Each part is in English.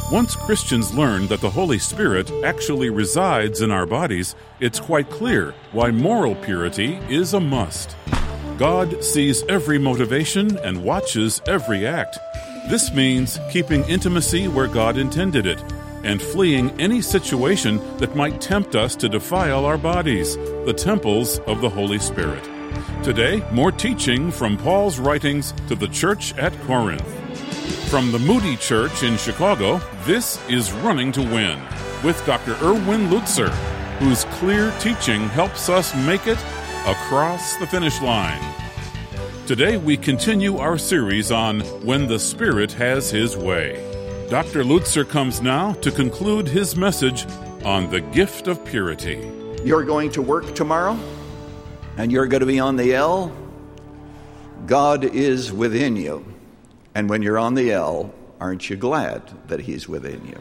Once Christians learn that the Holy Spirit actually resides in our bodies, it's quite clear why moral purity is a must. God sees every motivation and watches every act. This means keeping intimacy where God intended it, and fleeing any situation that might tempt us to defile our bodies, the temples of the Holy Spirit. Today, more teaching from Paul's writings to the church at Corinth. From the Moody Church in Chicago, this is Running to Win with Dr. Erwin Lutzer, whose clear teaching helps us make it across the finish line. Today, we continue our series on When the Spirit Has His Way. Dr. Lutzer comes now to conclude his message on the gift of purity. You're going to work tomorrow, and you're going to be on the L. God is within you. And when you're on the L, aren't you glad that He's within you?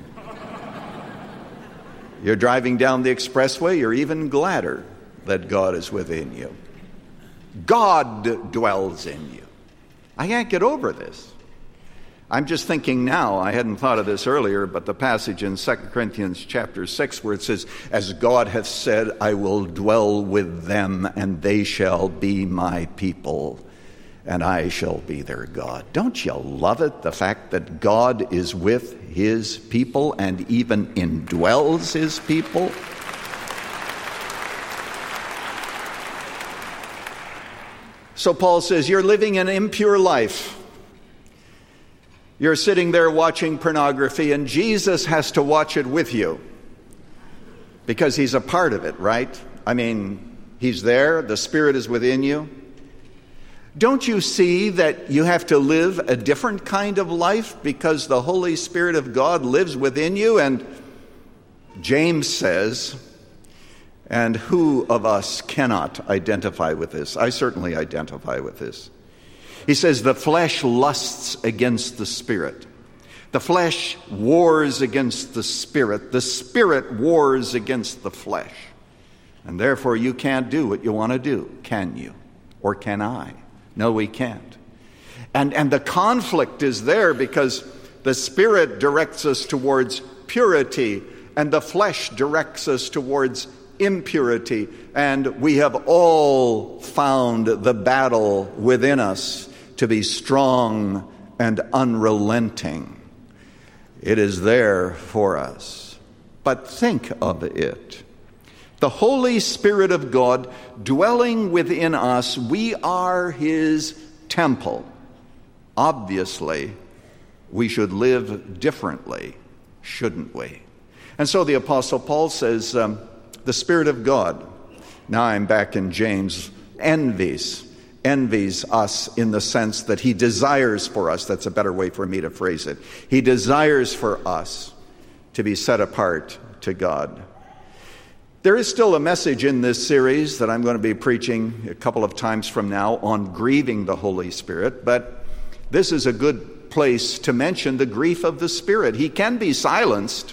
You're driving down the expressway, you're even gladder that God is within you. God dwells in you. I can't get over this. I'm just thinking now, I hadn't thought of this earlier, but the passage in 2 Corinthians chapter 6 where it says, "As God hath said, I will dwell with them, and they shall be my people, and I shall be their God." Don't you love it, the fact that God is with His people and even indwells His people? So Paul says, you're living an impure life. You're sitting there watching pornography, and Jesus has to watch it with you because He's a part of it, right? I mean, He's there. The Spirit is within you. Don't you see that you have to live a different kind of life because the Holy Spirit of God lives within you? And James says, and who of us cannot identify with this? I certainly identify with this. He says, the flesh lusts against the Spirit. The flesh wars against the Spirit. The Spirit wars against the flesh. And therefore you can't do what you want to do, can you? Or can I? No, we can't. And the conflict is there because the Spirit directs us towards purity and the flesh directs us towards impurity. And we have all found the battle within us to be strong and unrelenting. It is there for us. But think of it. The Holy Spirit of God dwelling within us, we are His temple. Obviously, we should live differently, shouldn't we? And so the Apostle Paul says, the Spirit of God, now I'm back in James, envies us in the sense that He desires for us. That's a better way for me to phrase it. He desires for us to be set apart to God. There is still a message in this series that I'm going to be preaching a couple of times from now on grieving the Holy Spirit, but this is a good place to mention the grief of the Spirit. He can be silenced.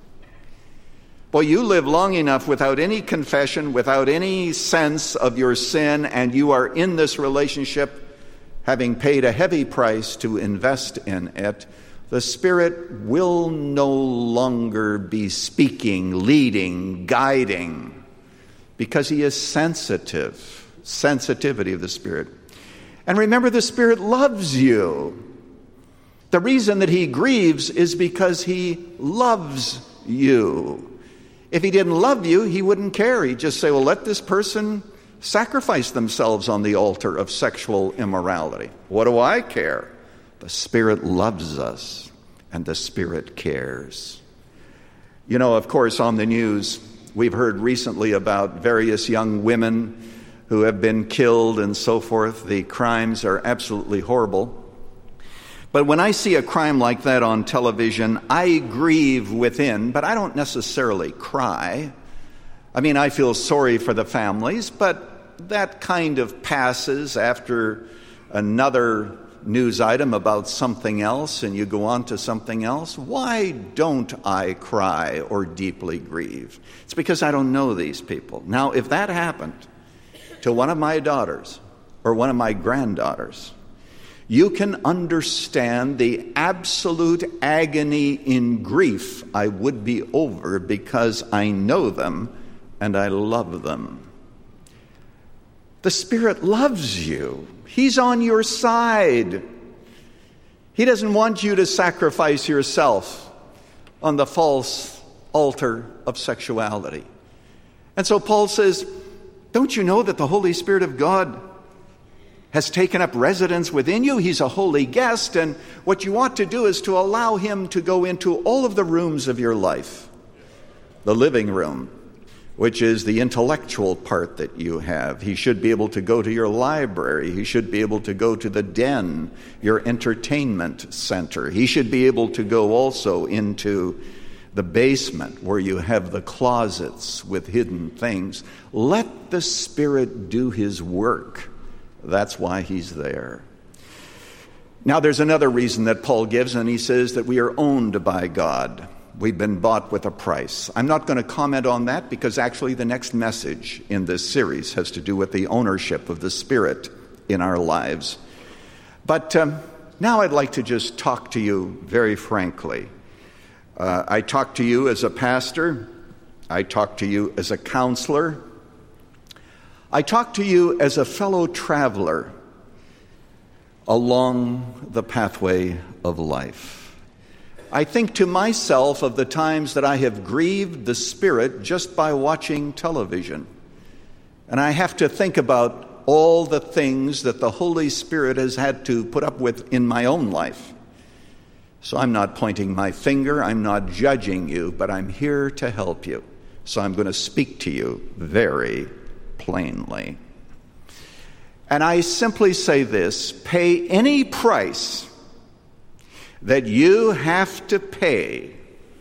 Boy, you live long enough without any confession, without any sense of your sin, and you are in this relationship, having paid a heavy price to invest in it. The Spirit will no longer be speaking, leading, guiding, because He is sensitive. Sensitivity of the Spirit. And remember, the Spirit loves you. The reason that He grieves is because He loves you. If He didn't love you, He wouldn't care. He'd just say, well, let this person sacrifice themselves on the altar of sexual immorality. What do I care? The Spirit loves us, and the Spirit cares. You know, of course, on the news, we've heard recently about various young women who have been killed and so forth. The crimes are absolutely horrible. But when I see a crime like that on television, I grieve within, but I don't necessarily cry. I mean, I feel sorry for the families, but that kind of passes after another news item about something else, and you go on to something else. Why don't I cry or deeply grieve? It's because I don't know these people. Now, if that happened to one of my daughters or one of my granddaughters, you can understand the absolute agony in grief I would be over because I know them and I love them. The Spirit loves you. He's on your side. He doesn't want you to sacrifice yourself on the false altar of sexuality. And so Paul says, don't you know that the Holy Spirit of God has taken up residence within you? He's a holy guest, and what you ought to do is to allow him to go into all of the rooms of your life. The living room, which is the intellectual part that you have. He should be able to go to your library. He should be able to go to the den, your entertainment center. He should be able to go also into the basement where you have the closets with hidden things. Let the Spirit do his work. That's why he's there. Now there's another reason that Paul gives, and he says that we are owned by God. We've been bought with a price. I'm not going to comment on that because actually the next message in this series has to do with the ownership of the Spirit in our lives. But now I'd like to just talk to you very frankly. I talk to you as a pastor. I talk to you as a counselor. I talk to you as a fellow traveler along the pathway of life. I think to myself of the times that I have grieved the Spirit just by watching television. And I have to think about all the things that the Holy Spirit has had to put up with in my own life. So I'm not pointing my finger, I'm not judging you, but I'm here to help you. So I'm going to speak to you very plainly. And I simply say this: pay any price that you have to pay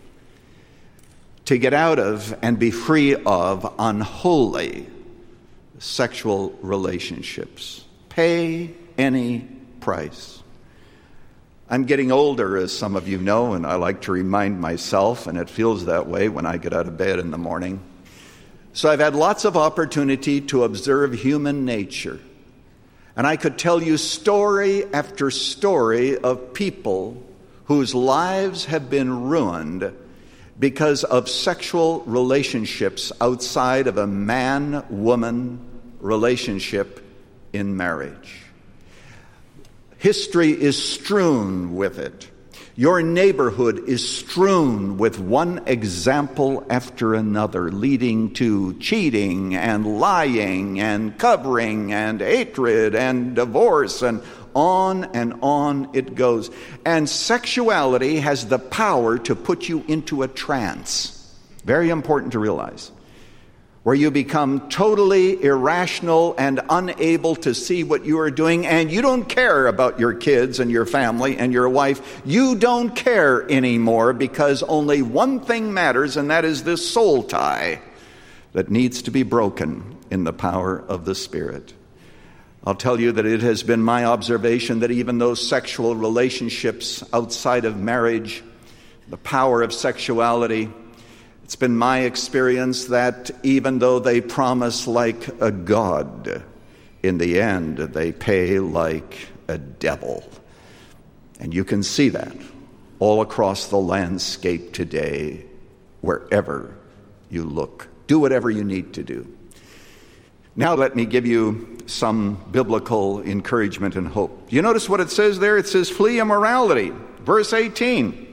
to get out of and be free of unholy sexual relationships. Pay any price. I'm getting older, as some of you know, and I like to remind myself, and it feels that way when I get out of bed in the morning. So I've had lots of opportunity to observe human nature. And I could tell you story after story of people whose lives have been ruined because of sexual relationships outside of a man-woman relationship in marriage. History is strewn with it. Your neighborhood is strewn with one example after another, leading to cheating and lying and covering and hatred and divorce, and on it goes. And sexuality has the power to put you into a trance. Very important to realize. Where you become totally irrational and unable to see what you are doing, and you don't care about your kids and your family and your wife. You don't care anymore because only one thing matters, and that is this soul tie that needs to be broken in the power of the Spirit. I'll tell you that it has been my observation that even those sexual relationships outside of marriage, the power of sexuality, it's been my experience that even though they promise like a god, in the end they pay like a devil. And you can see that all across the landscape today, wherever you look. Do whatever you need to do. Now let me give you some biblical encouragement and hope. You notice what it says there? It says, flee immorality. Verse 18.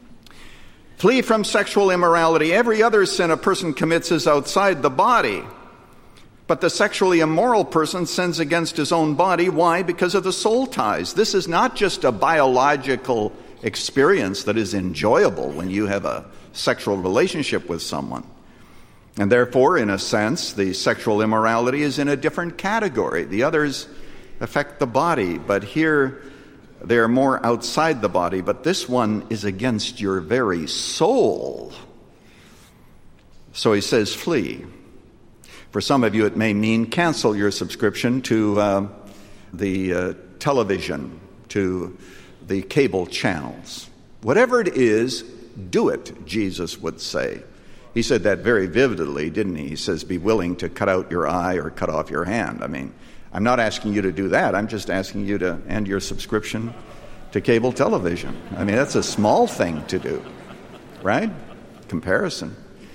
Flee from sexual immorality. Every other sin a person commits is outside the body. But the sexually immoral person sins against his own body. Why? Because of the soul ties. This is not just a biological experience that is enjoyable when you have a sexual relationship with someone. And therefore, in a sense, the sexual immorality is in a different category. The others affect the body, but here they are more outside the body, but this one is against your very soul. So he says, flee. For some of you, it may mean cancel your subscription to the television, to the cable channels. Whatever it is, do it, Jesus would say. He said that very vividly, didn't he? He says, be willing to cut out your eye or cut off your hand. I mean, I'm not asking you to do that. I'm just asking you to end your subscription to cable television. I mean, that's a small thing to do, right? Comparison.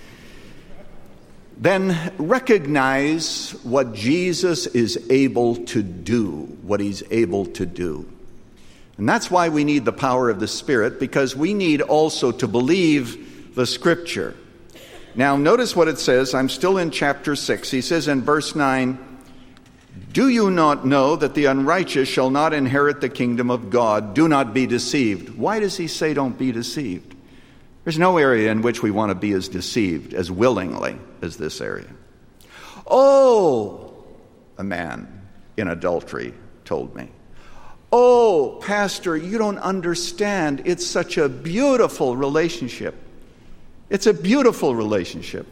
Then recognize what Jesus is able to do, what he's able to do. And that's why we need the power of the Spirit, because we need also to believe the Scripture. Now, notice what it says. I'm still in chapter 6. He says in verse 9, "Do you not know that the unrighteous shall not inherit the kingdom of God? Do not be deceived." Why does he say don't be deceived? There's no area in which we want to be as deceived, as willingly as this area. "Oh," a man in adultery told me, "Oh, Pastor, you don't understand. It's such a beautiful relationship. It's a beautiful relationship."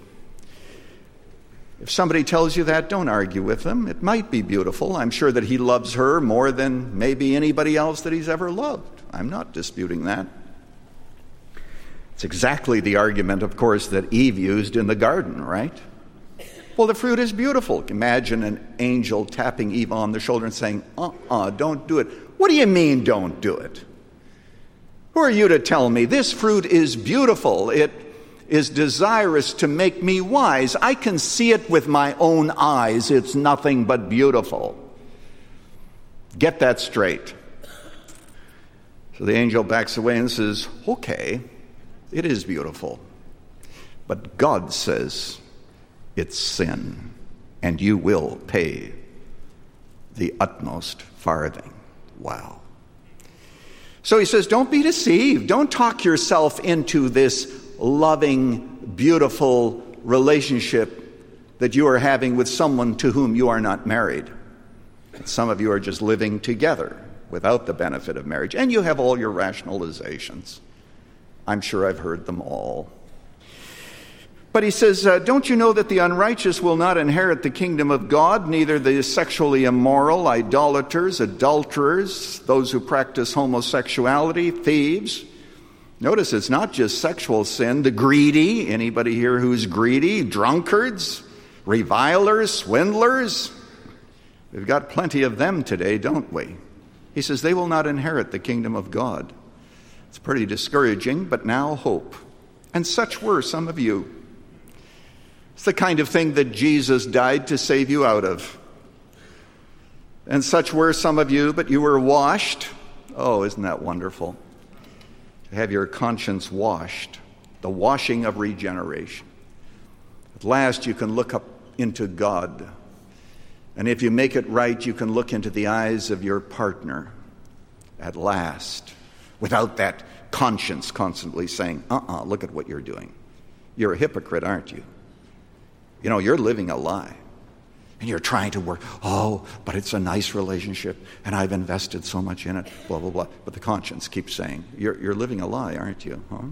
If somebody tells you that, don't argue with them. It might be beautiful. I'm sure that he loves her more than maybe anybody else that he's ever loved. I'm not disputing that. It's exactly the argument, of course, that Eve used in the garden, right? Well, the fruit is beautiful. Imagine an angel tapping Eve on the shoulder and saying, don't do it. What do you mean, don't do it? Who are you to tell me this fruit is beautiful? It is desirous to make me wise. I can see it with my own eyes. It's nothing but beautiful. Get that straight. So the angel backs away and says, okay, it is beautiful. But God says it's sin, and you will pay the utmost farthing. Wow. So he says, don't be deceived. Don't talk yourself into this loving, beautiful relationship that you are having with someone to whom you are not married. Some of you are just living together without the benefit of marriage, and you have all your rationalizations. I'm sure I've heard them all. But he says, don't you know that the unrighteous will not inherit the kingdom of God, neither the sexually immoral, idolaters, adulterers, those who practice homosexuality, thieves. Notice it's not just sexual sin, the greedy, anybody here who's greedy, drunkards, revilers, swindlers. We've got plenty of them today, don't we? He says they will not inherit the kingdom of God. It's pretty discouraging, but now hope. And such were some of you. It's the kind of thing that Jesus died to save you out of. And such were some of you, but you were washed. Oh, isn't that wonderful? To have your conscience washed, the washing of regeneration. At last you can look up into God. And if you make it right, you can look into the eyes of your partner. At last. Without that conscience constantly saying, look at what you're doing. You're a hypocrite, aren't you? You know, you're living a lie. And you're trying to work, but it's a nice relationship, and I've invested so much in it, blah, blah, blah. But the conscience keeps saying, you're living a lie, aren't you? Huh?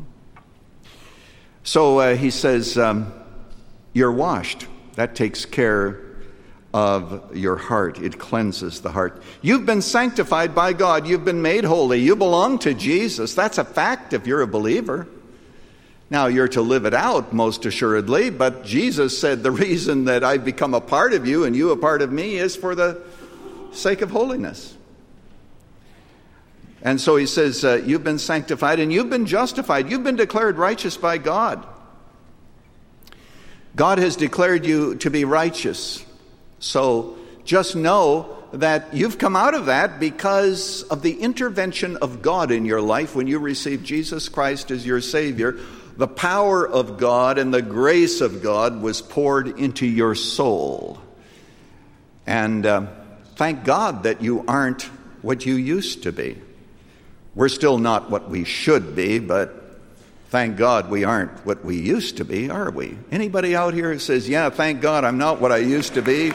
So he says, you're washed. That takes care of your heart. It cleanses the heart. You've been sanctified by God. You've been made holy. You belong to Jesus. That's a fact if you're a believer. Now, you're to live it out, most assuredly, but Jesus said the reason that I've become a part of you and you a part of me is for the sake of holiness. And so he says, you've been sanctified and you've been justified. You've been declared righteous by God. God has declared you to be righteous. So just know that you've come out of that because of the intervention of God in your life when you received Jesus Christ as your Savior. The power of God and the grace of God was poured into your soul. And thank God that you aren't what you used to be. We're still not what we should be, but thank God we aren't what we used to be, are we? Anybody out here who says, yeah, thank God I'm not what I used to be?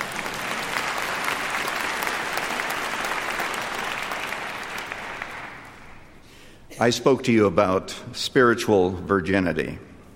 I spoke to you about spiritual virginity.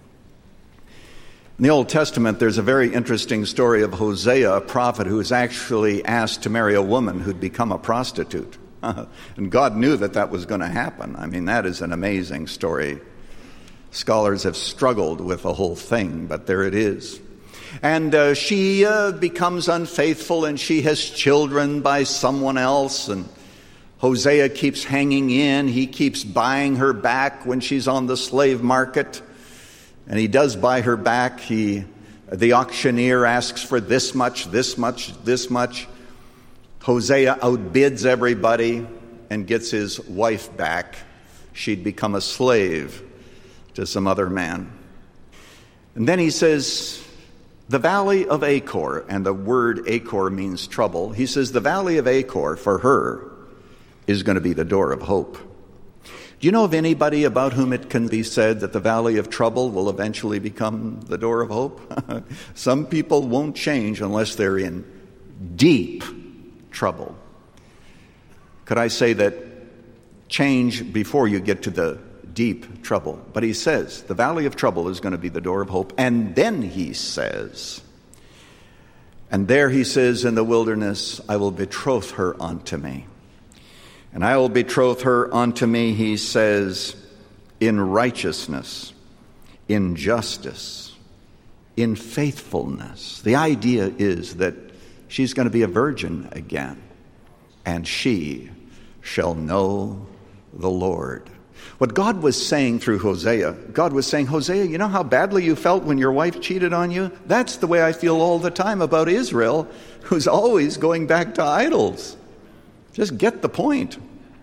In the Old Testament, there's a very interesting story of Hosea, a prophet who was actually asked to marry a woman who'd become a prostitute. And God knew that was going to happen. I mean, that is an amazing story. Scholars have struggled with the whole thing, but there it is. And she becomes unfaithful, and she has children by someone else. And Hosea keeps hanging in. He keeps buying her back when she's on the slave market. And he does buy her back. The auctioneer asks for this much, this much, this much. Hosea outbids everybody and gets his wife back. She'd become a slave to some other man. And then he says, the valley of Achor, and the word Achor means trouble. He says the valley of Achor for her is going to be the door of hope. Do you know of anybody about whom it can be said that the valley of trouble will eventually become the door of hope? Some people won't change unless they're in deep trouble. Could I say that change before you get to the deep trouble? But he says the valley of trouble is going to be the door of hope. And then he says, and there he says in the wilderness, I will betroth her unto me. And I will betroth her unto me, he says, in righteousness, in justice, in faithfulness. The idea is that she's going to be a virgin again, and she shall know the Lord. What God was saying through Hosea, God was saying, Hosea, you know how badly you felt when your wife cheated on you? That's the way I feel all the time about Israel, who's always going back to idols. Just get the point.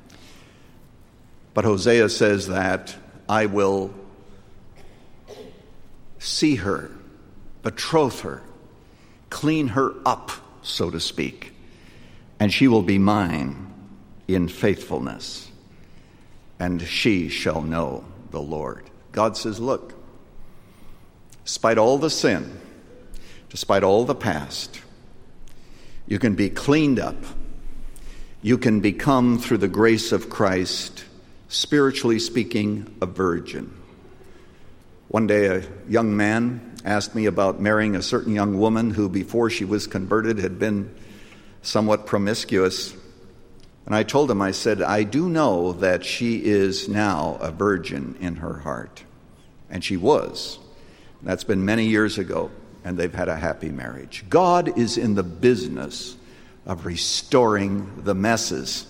But Hosea says that I will see her, betroth her, clean her up, so to speak, and she will be mine in faithfulness, and she shall know the Lord. God says, look, despite all the sin, despite all the past, you can be cleaned up. You can become, through the grace of Christ, spiritually speaking, a virgin. One day a young man asked me about marrying a certain young woman who, before she was converted, had been somewhat promiscuous. And I told him, I said, I do know that she is now a virgin in her heart. And she was. That's been many years ago, and they've had a happy marriage. God is in the business of restoring the messes.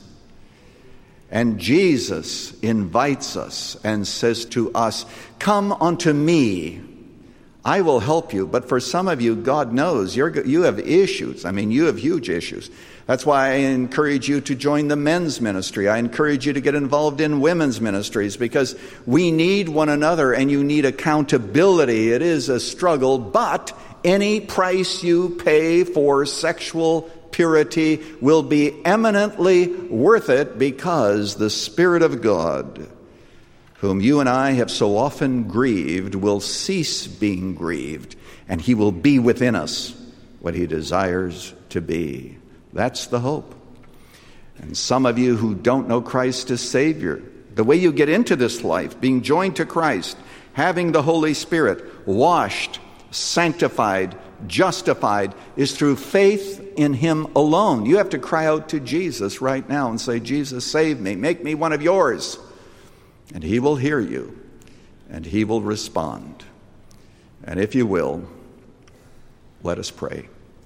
And Jesus invites us and says to us, come unto me, I will help you. But for some of you, God knows you have issues. I mean, you have huge issues. That's why I encourage you to join the men's ministry. I encourage you to get involved in women's ministries, because we need one another and you need accountability. It is a struggle, but any price you pay for sexual purity will be eminently worth it, because the Spirit of God, whom you and I have so often grieved, will cease being grieved, and he will be within us what he desires to be. That's the hope. And some of you who don't know Christ as Savior, the way you get into this life, being joined to Christ, having the Holy Spirit, washed, sanctified, justified, is through faith in him alone. You have to cry out to Jesus right now and say, Jesus, save me, make me one of yours. And he will hear you, and he will respond. And if you will, let us pray.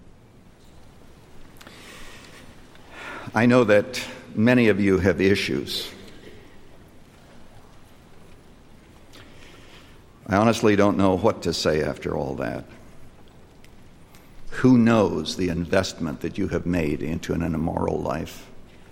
I know that many of you have issues. I honestly don't know what to say after all that. Who knows the investment that you have made into an immoral life?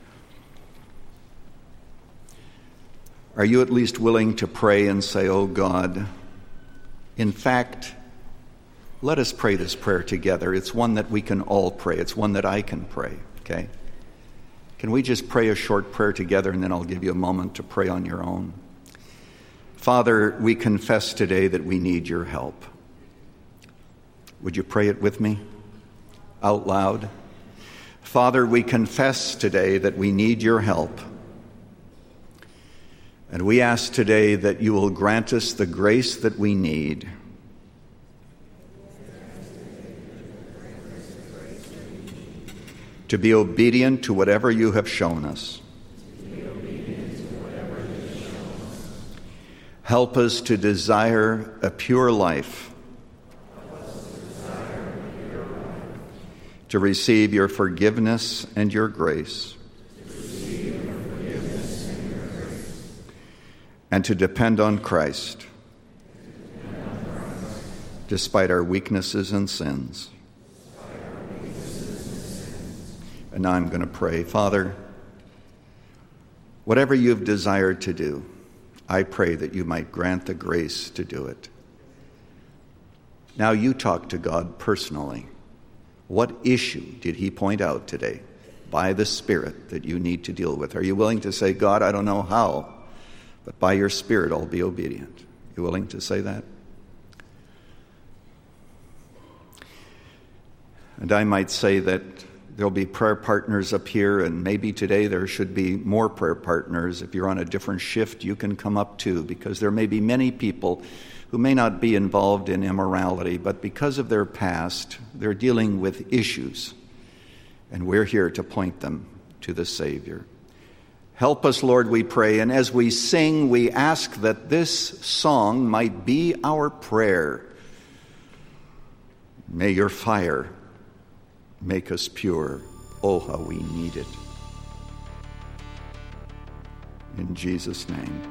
Are you at least willing to pray and say, oh God, in fact, let us pray this prayer together. It's one that we can all pray. It's one that I can pray, okay? Can we just pray a short prayer together, and then I'll give you a moment to pray on your own? Father, we confess today that we need your help. Would you pray it with me out loud? Father, we confess today that we need your help. And we ask today that you will grant us the grace that we need. To be obedient to whatever you have shown us. Help us to desire a pure life. to receive your forgiveness and your grace, and to depend on Christ despite our weaknesses and sins. And now I'm going to pray. Father, whatever you've desired to do, I pray that you might grant the grace to do it. Now you talk to God personally. What issue did he point out today by the Spirit that you need to deal with? Are you willing to say, God, I don't know how, but by your Spirit I'll be obedient? You willing to say that? And I might say that there'll be prayer partners up here, and maybe today there should be more prayer partners. If you're on a different shift, you can come up too, because there may be many people who may not be involved in immorality, but because of their past, they're dealing with issues, and we're here to point them to the Savior. Help us, Lord, we pray, and as we sing, we ask that this song might be our prayer. May your fire make us pure. Oh, how we need it. In Jesus' name,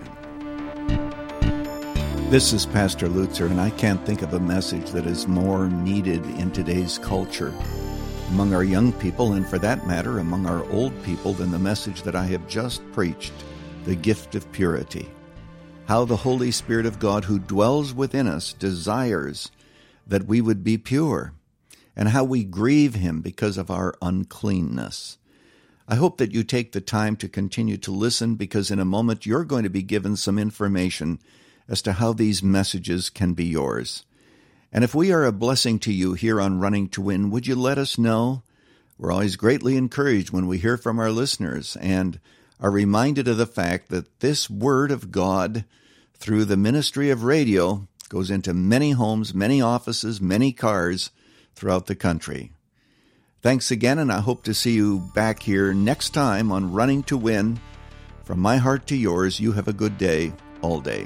amen. This is Pastor Lutzer, and I can't think of a message that is more needed in today's culture, among our young people, and for that matter, among our old people, than the message that I have just preached, the gift of purity. How the Holy Spirit of God who dwells within us desires that we would be pure, and how we grieve him because of our uncleanness. I hope that you take the time to continue to listen, because in a moment you're going to be given some information as to how these messages can be yours. And if we are a blessing to you here on Running to Win, would you let us know? We're always greatly encouraged when we hear from our listeners and are reminded of the fact that this Word of God, through the ministry of radio, goes into many homes, many offices, many cars throughout the country. Thanks again, and I hope to see you back here next time on Running to Win. From my heart to yours, you have a good day all day.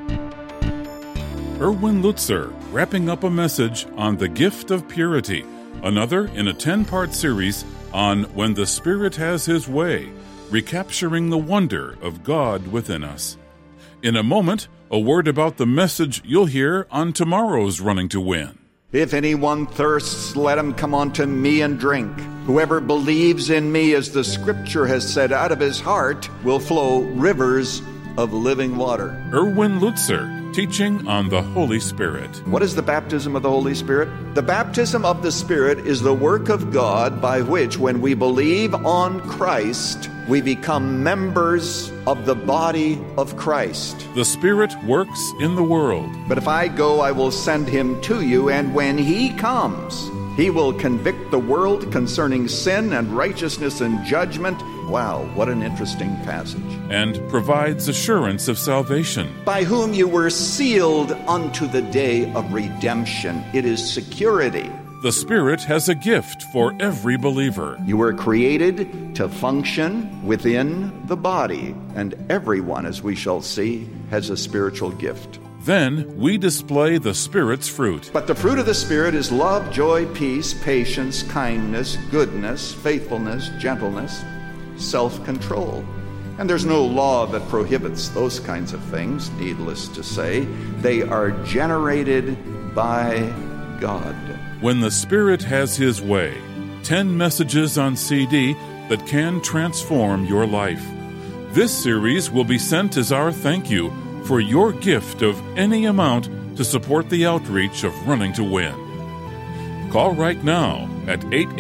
Erwin Lutzer, wrapping up a message on the gift of purity, another in a 10-part series on When the Spirit Has His Way, recapturing the wonder of God within us. In a moment, a word about the message you'll hear on tomorrow's Running to Win. If anyone thirsts, let him come unto me and drink. Whoever believes in me, as the Scripture has said, out of his heart will flow rivers of living water. Erwin Lutzer, teaching on the Holy Spirit. What is the baptism of the Holy Spirit? The baptism of the Spirit is the work of God by which, when we believe on Christ, we become members of the body of Christ. The Spirit works in the world. But if I go, I will send him to you, and when he comes, he will convict the world concerning sin and righteousness and judgment. Wow, what an interesting passage. And provides assurance of salvation. By whom you were sealed unto the day of redemption. It is security. The Spirit has a gift for every believer. You were created to function within the body, and everyone, as we shall see, has a spiritual gift. Then we display the Spirit's fruit. But the fruit of the Spirit is love, joy, peace, patience, kindness, goodness, faithfulness, gentleness, self-control. And there's no law that prohibits those kinds of things, needless to say. They are generated by God. When the Spirit Has His Way, 10 messages on CD that can transform your life. This series will be sent as our thank you for your gift of any amount to support the outreach of Running to Win. Call right now at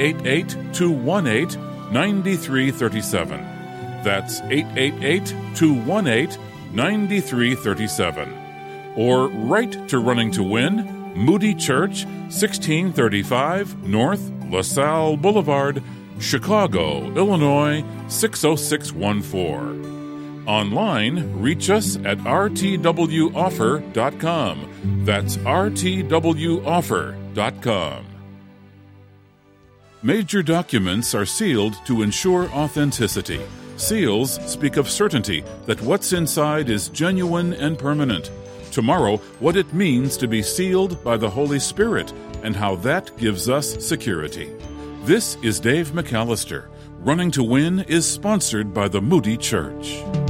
888-218-9337. That's 888-218-9337. Or write to Running to Win, Moody Church, 1635 North LaSalle Boulevard, Chicago, Illinois, 60614. Online, reach us at rtwoffer.com. That's rtwoffer.com. Major documents are sealed to ensure authenticity. Seals speak of certainty that what's inside is genuine and permanent. Tomorrow, what it means to be sealed by the Holy Spirit and how that gives us security. This is Dave McAllister. Running to Win is sponsored by the Moody Church.